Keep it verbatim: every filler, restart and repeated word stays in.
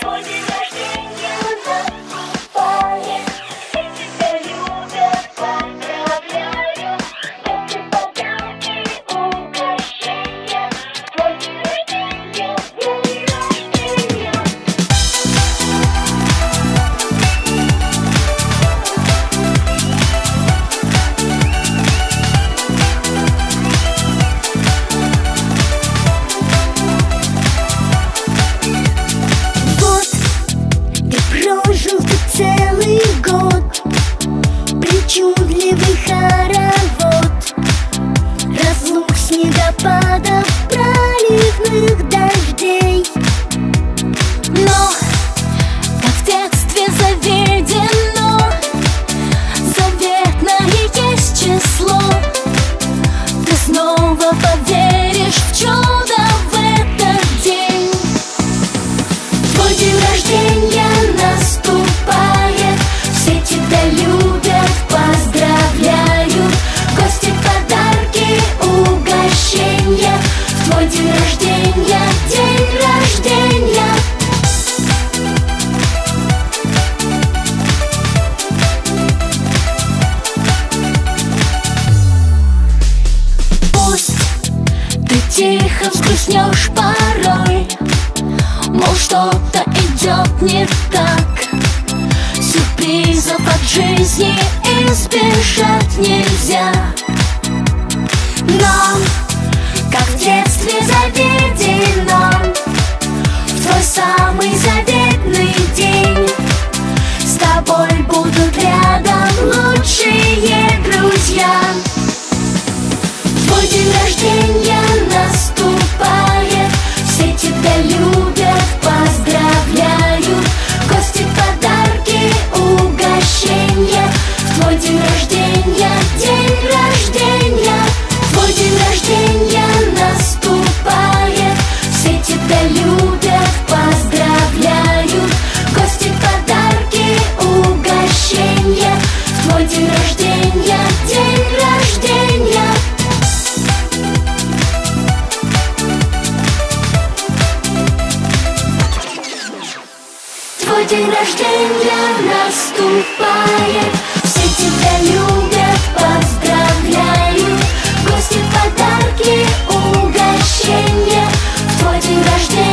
Целый год причудливый хоровод разлук, снегопадов, проливных дождей. Но, как в детстве заведено, заветное есть число. Ты снова поверишь в чудо в этот день. Твой день рождения наступает, все тебя любят, поздравляют. Гости, подарки, угощения. В твой день рождения, день рождения. Пусть ты тихо взгрустнешь порой, мол, что-то идет не так. Сюрпризов от жизни избежать нельзя. Но, как в детстве заведено, в твой самый заветный день с тобой будут рядом лучшие друзья. Твой день рождения наступает, все тебя любят, поздравляют. Гости, подарки, угощения. В твой день рождения, день рождения. Твой день рождения наступает, все тебя любят, поздравляют. Гости, подарки, угощения. В твой день рождения, день рождения. Твой день рождения наступает, все тебя любят, поздравляют. Гости, подарки, угощения. В твой день рождения.